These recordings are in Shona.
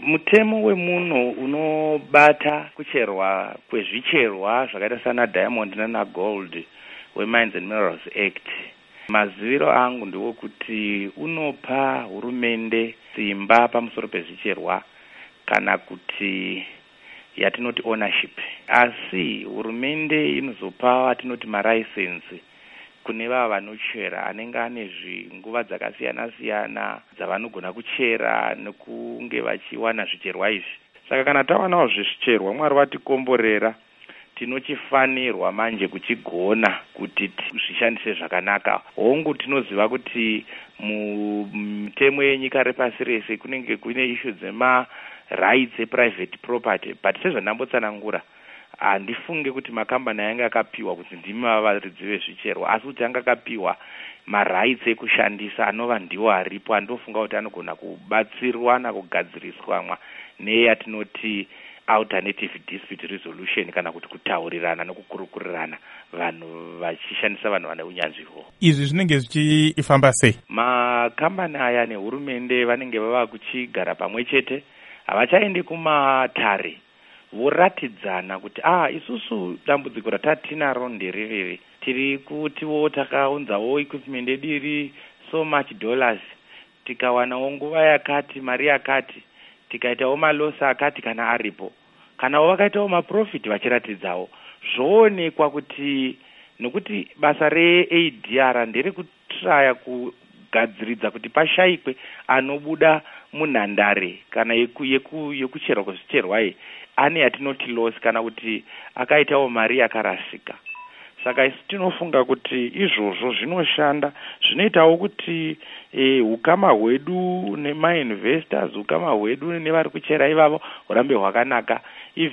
Mutemo wemuno unobata kucherwa kwezvicherwa zvakaita sana diamond nana gold weMines and Minerals Act. Maziviro angu ndewokuti unopa hurumende simba pamusoro pezvicherwa kana kuti yatinoti ownership. Asi hurumende inozopa watinoti malicense kune vava vanochera anenge ane nguva dzakasiyana-siyana dzavanogona kuchera nekunge vachiwana zvicherwa izvi. Saka kana tawanawo zvicherwa Mwari vatikomborera, tinochifanirwa manje kuchigona kuti zvishandise zvakanaka. Hongu tinoziva kuti mutemo yenyika repasi rese kunenge kune issue rights private property, but sezvandambotsanangura handifunge kuti makambani anga akapiwa kuti ndimi vavaridzi vezvicherwa, asi kuti anga akapiwa marights ekushandisa anova ndiwo aripo, andofunga kuti anogona kubatsirwa nakugadziriswa neyatinoti alternative dispute resolution kana kuti kutaurirana nekukurukurirana vanhu vachishandisa vanhu vane unyanzviwo. Izvi zvinenge zvichifamba sei? Makambani aya nehurumende vanenge vava kuchigara pamwe chete, havachaendi kumatare, voratidzana kuti isusu dambudziko ratatinaro ndererere, tiri kutiwo takaunzawo equipment ediri so much dollars, tikawanawo nguva yakati mari yakati, tikaitawo malosi akati kana aripo, kana vakaitawo maprofit vachiratidzawo, zvoonekwa kuti nokuti basa reADR ndere kutraya kugadziridza kuti pashayikwe anobuda munhandare kana yekucherwa kwezvicherwa ane yatinoti loss kana kuti akaitawo mari yakarasika. Saka isi tinofunga kuti izvozvo zvinoshanda, zvinoitawo kuti ukama hwedu nemainvestors, ukama hwedu nevari kuchera ivavo hurambe hwakanaka,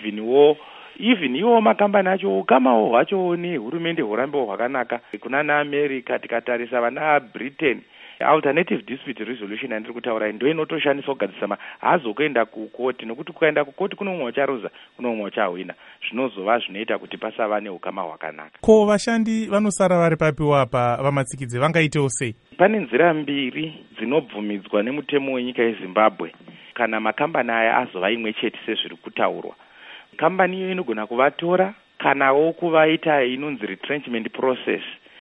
even iwo makambani acho ukamawo hwacho nehurumende hurambe hwakanaka. Kuna naAmerica tikatarisa vana Britain, alternative dispute resolution andiri kutaura ndio inotoshandiswa kugadzisa hazokuenda kukoti, nokuti kukaenda kukoti kuno umwe ucharuza kuno umwe uchawina, zvinozova zvinoita kuti pasava neukama hwakanaka. Ko vashandi vanosara vari papiwa apa vamatsikidze vangaitewo sei? Pane nzira mbiri dzinobvumidzwa nemutemo wenyika yeZimbabwe kana makambani aya azova imwe chete sezviri kutaurwa. Kambani iyo inogona kuvatora kanawo kuvaita inonzi retrenchment process,